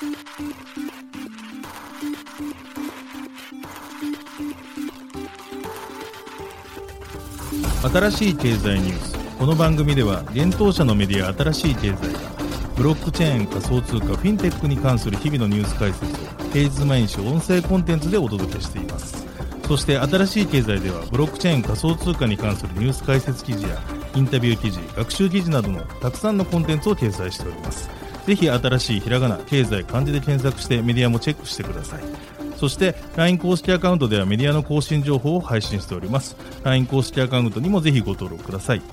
新しい経済ニュース。この番組では現当社のメディア新しい経済がブロックチェーン、仮想通貨、フィンテックに関する日々のニュース解説を平日毎日音声コンテンツでお届けしています。そして新しい経済ではブロックチェーン、仮想通貨に関するニュース解説記事やインタビュー記事、学習記事などのたくさんのコンテンツを掲載しております。ぜひ新しいひらがな、経済、漢字で検索してメディアもチェックしてください。そして LINE 公式アカウントではメディアの更新情報を配信しております。 LINE 公式アカウントにもぜひご登録ください。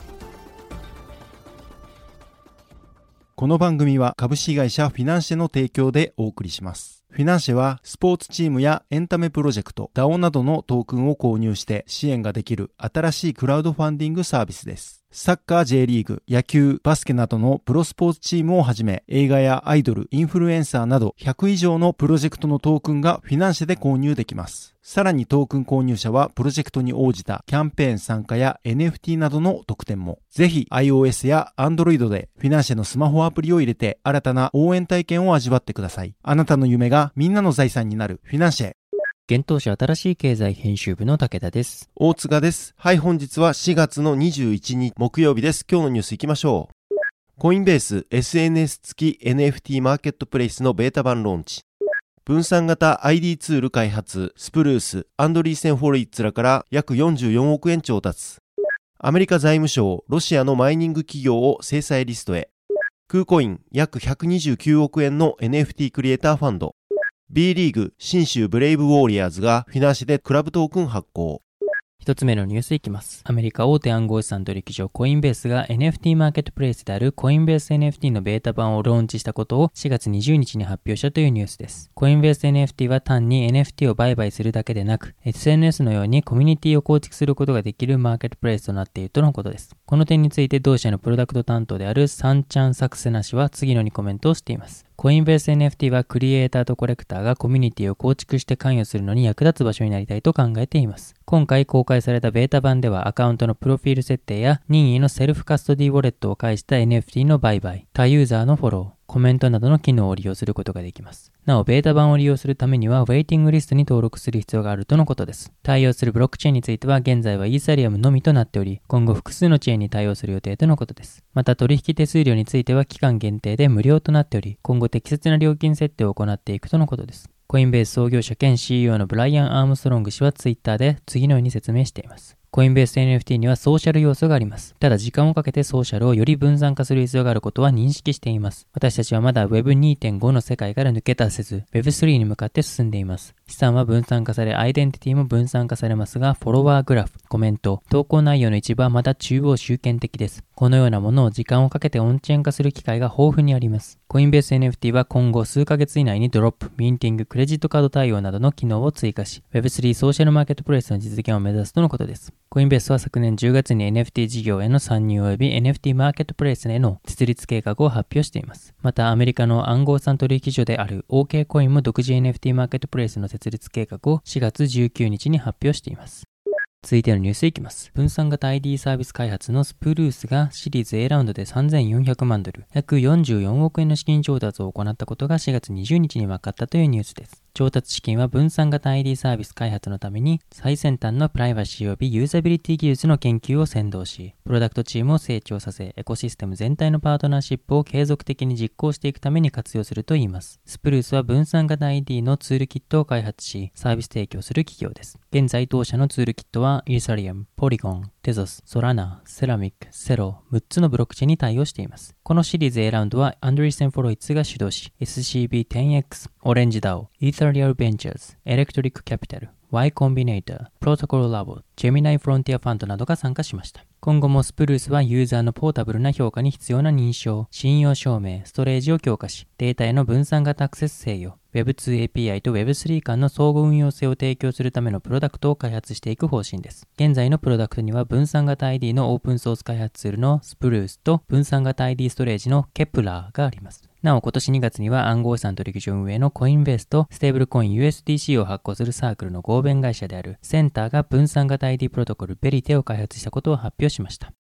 この番組は株式会社フィナンシェの提供でお送りします。フィナンシェはスポーツチームやエンタメプロジェクト、DAO などのトークンを購入して支援ができる新しいクラウドファンディングサービスです。サッカー J リーグ、野球、バスケなどのプロスポーツチームをはじめ、映画やアイドル、インフルエンサーなど100以上のプロジェクトのトークンがフィナンシェで購入できます。さらにトークン購入者はプロジェクトに応じたキャンペーン参加や NFT などの特典も。ぜひ iOS や Android でフィナンシェのスマホアプリを入れて新たな応援体験を味わってください。あなたの夢がみんなの財産になるフィナンシェ。 現当社新しい経済編集部の武田です。 大塚です。はい、本日は4月の21日木曜日です。今日のニュースいきましょう。コインベース SNS 付き NFT マーケットプレイスのベータ版ローンチ。分散型 ID ツール開発、スプルース、アンドリーセン・フォリッツらから約44億円調達。アメリカ財務省、ロシアのマイニング企業を制裁リストへ。空コイン約129億円の NFT クリエイターファンド。B リーグ、信州ブレイブウォーリアーズがフィナンシェでクラブトークン発行。 一つ目のニュースいきます。アメリカ大手暗号資産取引所コインベースが NFT マーケットプレイスであるコインベース NFT のベータ版をローンチしたことを4月20日に発表したというニュースです。コインベース NFT は単に NFT を売買するだけでなく、SNS のようにコミュニティを構築することができるマーケットプレイスとなっているとのことです。この点について同社のプロダクト担当であるサンチャン・サクセナ氏は次のようにコメントをしています。コインベース NFT はクリエイターとコレクターがコミュニティを構築して関与するのに役立つ場所になりたいと考えています。今回公開されたベータ版ではアカウントのプロフィール設定や任意のセルフカストディウォレットを介した NFT の売買、他ユーザーのフォロー、コメントなどの機能を利用することができます。なお、ベータ版を利用するためにはウェイティングリストに登録する必要があるとのことです。対応するブロックチェーンについては現在はイーサリアムのみとなっており、今後複数のチェーンに対応する予定とのことです。また取引手数料については期間限定で無料となっており、今後適切な料金設定を行っていくとのことです。コインベース創業者兼 CEO のブライアン・アームストロング氏はツイッターで次のように説明しています。コインベース NFT にはソーシャル要素があります。ただ時間をかけてソーシャルをより分散化する必要があることは認識しています。私たちはまだ Web2.5 の世界から抜け出せず Web3 に向かって進んでいます。資産は分散化され、アイデンティティも分散化されますが、フォロワーグラフ、コメント、投稿内容の一部はまだ中央集権的です。このようなものを時間をかけてオンチェーン化する機会が豊富にあります。コインベース NFT は今後数ヶ月以内にドロップ、ミンティング、クレジットカード対応などの機能を追加し、Web3 ソーシャルマーケットプレイスの実現を目指すとのことです。コインベースは昨年10月に NFT 事業への参入及び NFT マーケットプレイスへの設立計画を発表しています。またアメリカの暗号資産取引所である OK コインも独自 NFT マーケットプレイスの設立計画を4月19日に発表しています。続いてのニュースいきます。分散型 ID サービス開発のスプルースがシリーズ A ラウンドで3400万ドル、約44億円の資金調達を行ったことが4月20日に分かったというニュースです。調達資金は分散型 ID サービス開発のために最先端のプライバシー及びユーザビリティ技術の研究を先導し、プロダクトチームを成長させ、エコシステム全体のパートナーシップを継続的に実行していくために活用するといいます。スプルースは分散型 ID のツールキットを開発し、サービス提供する企業です。現在当社のツールキットはイーサリアム、ポリゴン、テゾス、ソラナ、セラミック、セロ、6つのブロックチェーンに対応しています。このシリーズ A ラウンドはアンドリーセン・フォロイツが主導し、SCB10X、オレンジ DAO、イーサリアルベンチャーズ、エレクトリックキャピタル、Y コンビネーター、プロトコルラボ、ジェミナイフロンティアファンドなどが参加しました。今後もスプルースはユーザーのポータブルな評価に必要な認証、信用証明、ストレージを強化し、データへの分散型アクセス制御、Web2 API と Web3 間の相互運用性を提供するためのプロダクトを開発していく方針です。現在のプロダクトには分散型 ID のオープンソース開発ツールのスプルースと分散型 ID ストレージのケプラーがあります。なお今年2月には暗号資産取引所運営のコインベースとステーブルコイン USDC を発行するサークルの合弁会社であるセンターが分散型 ID プロトコルベリテを開発したことを発表しました。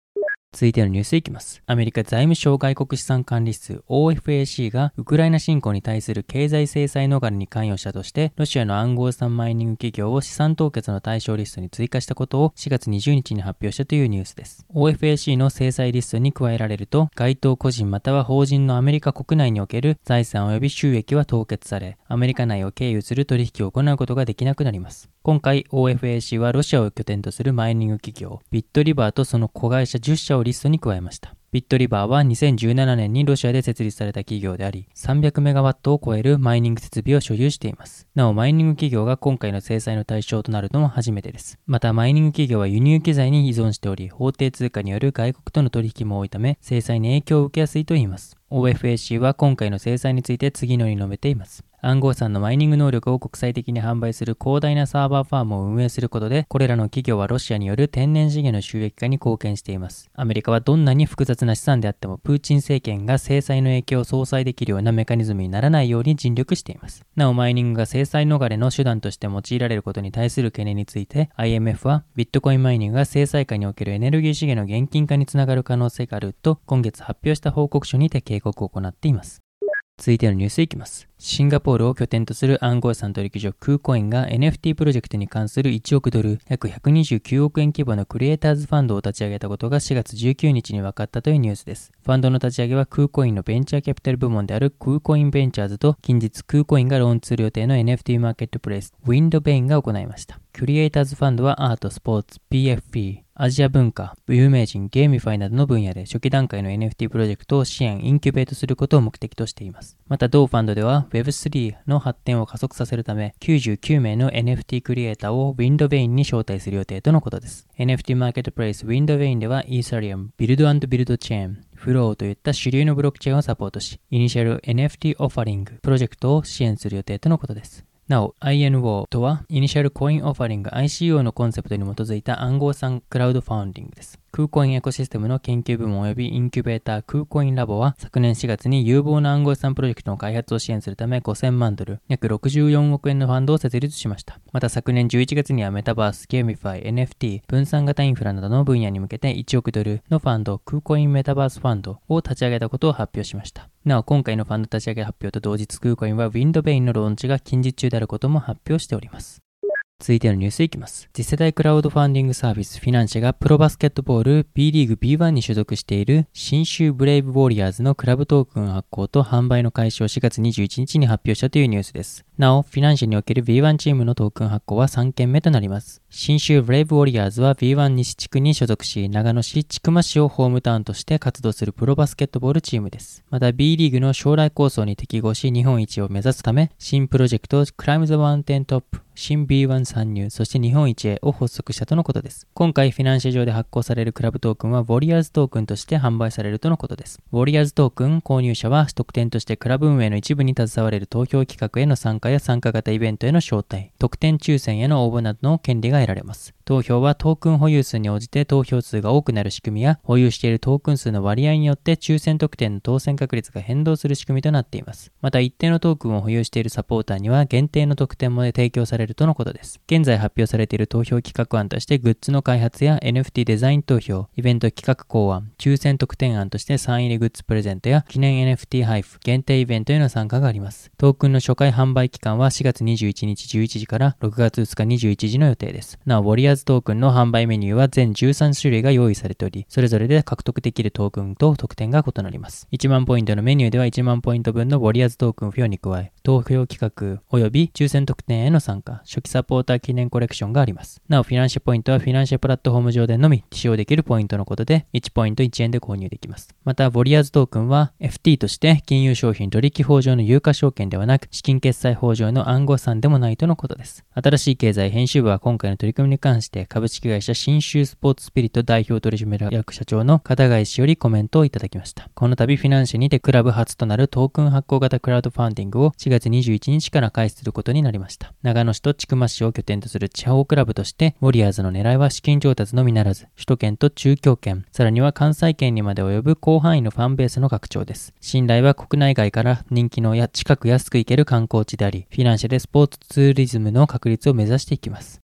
続いてのニュースいきます。アメリカ財務省外国資産管理室 OFAC がウクライナ侵攻に対する経済制裁逃れに関与したとして、ロシアの暗号資産マイニング企業を資産凍結の対象リストに追加したことを4月20日に発表したというニュースです。OFAC の制裁リストに加えられると、該当個人または法人のアメリカ国内における財産及び収益は凍結され、アメリカ内を経由する取引を行うことができなくなります。今回 OFAC はロシアを拠点とするマイニング企業ビットリバーとその子会社10社をリストに加えました。ビットリバーは2017年にロシアで設立された企業であり、300メガワットを超えるマイニング設備を所有しています。なお、マイニング企業が今回の制裁の対象となるのも初めてです。また、マイニング企業は輸入機材に依存しており、法定通貨による外国との取引も多いため、制裁に影響を受けやすいといいます。OFAC は今回の制裁について次のように述べています。暗号資産のマイニング能力を国際的に販売する広大なサーバーファームを運営することで、これらの企業はロシアによる天然資源の収益化に貢献しています。アメリカはどんなに複雑な資産であっても、プーチン政権が制裁の影響を相殺できるようなメカニズムにならないように尽力しています。なお、マイニングが制裁逃れの手段として用いられることに対する懸念について、IMF はビットコインマイニングが制裁下におけるエネルギー資源の現金化につながる可能性があると、今月発表した報告書にて警告を行っています。続いてのニュースいきます。シンガポールを拠点とする暗号資産取引所クーコインが NFT プロジェクトに関する1億ドル、約129億円規模のクリエイターズファンドを立ち上げたことが4月19日に分かったというニュースです。ファンドの立ち上げはクーコインのベンチャーキャピタル部門であるクーコインベンチャーズと近日クーコインがローンチする予定の NFT マーケットプレイスウィンドベインが行いました。クリエイターズファンドはアート、スポーツ、PFP、アジア文化、有名人、ゲーミファイなどの分野で初期段階の NFT プロジェクトを支援、インキュベートすることを目的としています。また同ファンドでは Web3 の発展を加速させるため99名の NFT クリエイターをウィンドベインに招待する予定とのことです。NFT マーケットプレイスウィンドベインではイーサリアム、ビルド&ビルドチェーン、フローといった主流のブロックチェーンをサポートし、イニシャル NFT オファリングプロジェクトを支援する予定とのことです。なお、INO とは、イニシャルコインオファリング ICO のコンセプトに基づいた暗号資産クラウドファウンディングです。クーコインエコシステムの研究部門及びインキュベータークーコインラボは昨年4月に有望な暗号資産プロジェクトの開発を支援するため5000万ドル、約64億円のファンドを設立しました。また昨年11月にはメタバース、ゲーミファイ、NFT、分散型インフラなどの分野に向けて1億ドルのファンド、クーコインメタバースファンドを立ち上げたことを発表しました。なお、今回のファンド立ち上げ発表と同日クーコインはウィンドベインのローンチが近日中であることも発表しております。続いてのニュースいきます。次世代クラウドファンディングサービスフィナンシェがプロバスケットボール B リーグ B1 に所属している信州ブレイブウォリアーズのクラブトークン発行と販売の開始を4月21日に発表したというニュースです。なお、フィナンシェにおける B1 チームのトークン発行は3件目となります。信州ブレイブウォリアーズは B1 西地区に所属し、長野市、千曲市をホームタウンとして活動するプロバスケットボールチームです。また B リーグの将来構想に適合し日本一を目指すため、新プロジェクトクライムズマウンテントップ、新 B1 参入、そして日本一へを発足したとのことです。今回フィナンシェ上で発行されるクラブトークンはウォリアーズトークンとして販売されるとのことです。ウォリアーズトークン購入者は特典としてクラブ運営の一部に携われる投票企画への参加や参加型イベントへの招待、特典抽選への応募などの権利が得られます。投票はトークン保有数に応じて投票数が多くなる仕組みや保有しているトークン数の割合によって抽選特典の当選確率が変動する仕組みとなっています。また一定のトークンを保有しているサポーターには限定の特典も提供されるとのことです。現在発表されている投票企画案としてグッズの開発や NFT デザイン投票、イベント企画考案、抽選特典案としてサイン入りグッズプレゼントや記念 NFT 配布、限定イベントへの参加があります。トークンの初回販売期間は4月21日11時から6月2日21時の予定です。なお、ウォリアーズトークンの販売メニューは全13種類が用意されており、それぞれで獲得できるトークンと特典が異なります。1万ポイントのメニューでは1万ポイント分のウォリアーズトークン付与に加え、投票企画及び抽選特典への参加、初期サポーター記念コレクションがあります。なお、フィナンシェポイントはフィナンシェプラットフォーム上でのみ使用できるポイントのことで、1ポイント1円で購入できます。また、ウォリアーズトークンは FT として金融商品取引法上の有価証券ではなく、資金決済法上の暗号資産でもないとのことです。新しい経済編集部は今回の取り組みに関して株式会社信州スポーツスピリット代表取締役社長の片貝氏よりコメントをいただきました。この度フィナンシェにてクラブ初となるトークン発行型クラウドファンディングを4月21日から開始することになりました。長野市と千曲市を拠点とする地方クラブとして、ウォリアーズの狙いは資金調達のみならず、首都圏と中京圏、さらには関西圏にまで及ぶ広範囲のファンベースの拡張です。信頼は国内外から人気の近く安く行ける観光地であり、フィナンシェでスポーツツーリズムの確立を目指していきます。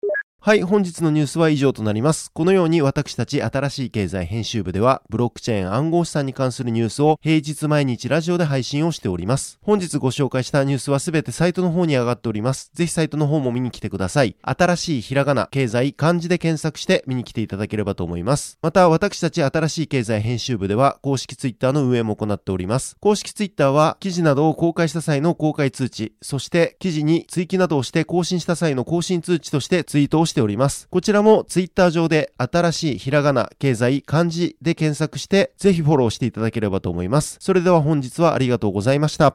はい、本日のニュースは以上となります。このように私たち新しい経済編集部では、ブロックチェーン暗号資産に関するニュースを平日毎日ラジオで配信をしております。本日ご紹介したニュースはすべてサイトの方に上がっております。ぜひサイトの方も見に来てください。新しいひらがな、経済、漢字で検索して見に来ていただければと思います。また、私たち新しい経済編集部では、公式ツイッターの運営も行っております。公式ツイッターは、記事などを公開した際の公開通知、そして記事に追記などをして更新した際の更新通知としてツイートをしております。こちらもツイッター上で新しいひらがな、経済、漢字で検索してぜひフォローしていただければと思います。それでは本日はありがとうございました。